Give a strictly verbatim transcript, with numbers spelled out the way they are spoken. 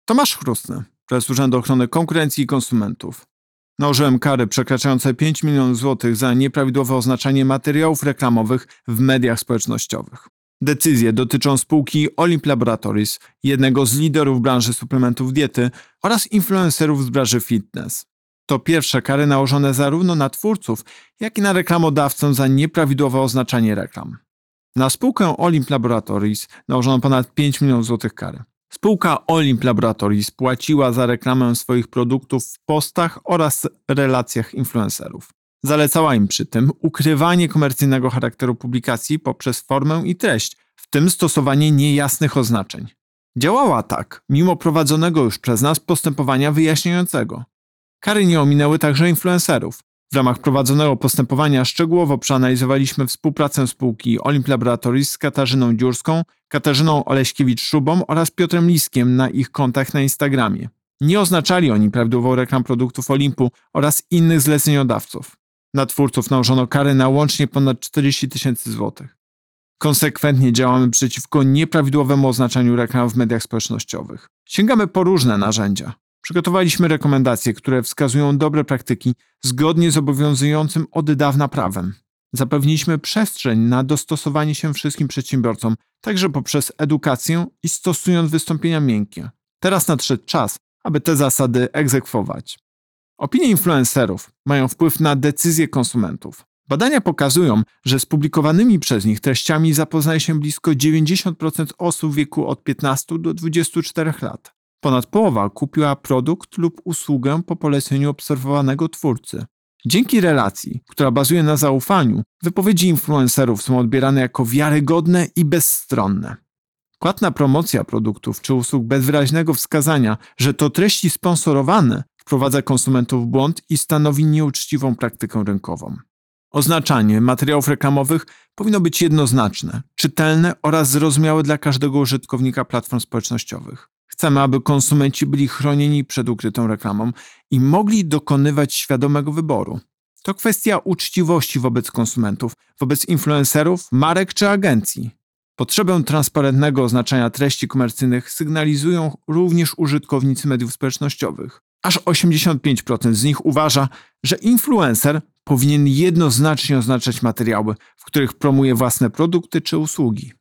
Tomasz Chrustny, prezes Urzędu Ochrony Konkurencji i Konsumentów. Nałożyłem kary przekraczające pięć milionów złotych za nieprawidłowe oznaczanie materiałów reklamowych w mediach społecznościowych. Decyzje dotyczą spółki Olimp Laboratories, jednego z liderów branży suplementów diety oraz influencerów z branży fitness. To pierwsze kary nałożone zarówno na twórców, jak i na reklamodawcę za nieprawidłowe oznaczanie reklam. Na spółkę Olimp Laboratories nałożono ponad pięć milionów złotych kary. Spółka Olimp Laboratories płaciła za reklamę swoich produktów w postach oraz relacjach influencerów. Zalecała im przy tym ukrywanie komercyjnego charakteru publikacji poprzez formę i treść, w tym stosowanie niejasnych oznaczeń. Działała tak, mimo prowadzonego już przez nas postępowania wyjaśniającego. Kary nie ominęły także influencerów. W ramach prowadzonego postępowania szczegółowo przeanalizowaliśmy współpracę spółki Olimp Laboratories z Katarzyną Dziurską, Katarzyną Oleśkiewicz-Szubą oraz Piotrem Liskiem na ich kontach na Instagramie. Nie oznaczali oni prawidłowo reklam produktów Olimpu oraz innych zleceniodawców. Na twórców nałożono kary na łącznie ponad czterdzieści tysięcy złotych. Konsekwentnie działamy przeciwko nieprawidłowemu oznaczaniu reklam w mediach społecznościowych. Sięgamy po różne narzędzia. Przygotowaliśmy rekomendacje, które wskazują dobre praktyki zgodnie z obowiązującym od dawna prawem. Zapewniliśmy przestrzeń na dostosowanie się wszystkim przedsiębiorcom, także poprzez edukację i stosując wystąpienia miękkie. Teraz nadszedł czas, aby te zasady egzekwować. Opinie influencerów mają wpływ na decyzje konsumentów. Badania pokazują, że z publikowanymi przez nich treściami zapoznaje się blisko dziewięćdziesiąt procent osób w wieku od piętnastu do dwudziestu czterech lat. Ponad połowa kupiła produkt lub usługę po poleceniu obserwowanego twórcy. Dzięki relacji, która bazuje na zaufaniu, wypowiedzi influencerów są odbierane jako wiarygodne i bezstronne. Płatna promocja produktów czy usług bez wyraźnego wskazania, że to treści sponsorowane, wprowadza konsumentów w błąd i stanowi nieuczciwą praktykę rynkową. Oznaczanie materiałów reklamowych powinno być jednoznaczne, czytelne oraz zrozumiałe dla każdego użytkownika platform społecznościowych. Chcemy, aby konsumenci byli chronieni przed ukrytą reklamą i mogli dokonywać świadomego wyboru. To kwestia uczciwości wobec konsumentów, wobec influencerów, marek czy agencji. Potrzebę transparentnego oznaczania treści komercyjnych sygnalizują również użytkownicy mediów społecznościowych. Aż osiemdziesiąt pięć procent z nich uważa, że influencer powinien jednoznacznie oznaczać materiały, w których promuje własne produkty czy usługi.